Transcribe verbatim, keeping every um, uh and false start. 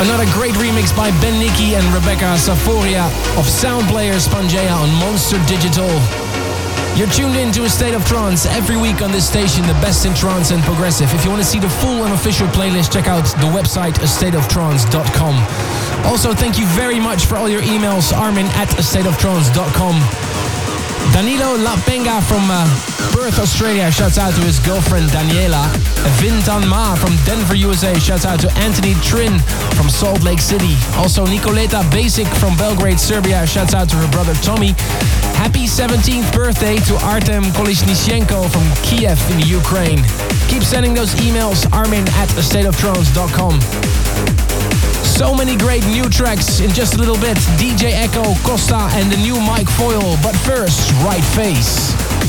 Another great remix by Ben Nicky and Rebecca Saforia of Sound Players Pangea on Monster Digital. You're tuned in to A State of Trance every week on this station, the best in trance and progressive. If you want to see the full and official playlist, check out the website a state of trance dot com. Also, thank you very much for all your emails. Armin at a state of trance dot com. Danilo Lapenga from uh, Perth, Australia, shouts out to his girlfriend Daniela. Vintan Ma from Denver, U S A, shouts out to Anthony Trin from Salt Lake City. Also, Nicoleta Basic from Belgrade, Serbia, shouts out to her brother Tommy. Happy seventeenth birthday to Artem Kolesnichenko from Kiev in the Ukraine. Keep sending those emails, Armin at a state of trance dot com. So many great new tracks in just a little bit. D J Echo, Costa and the new Mike Foyle. But first, Right Face.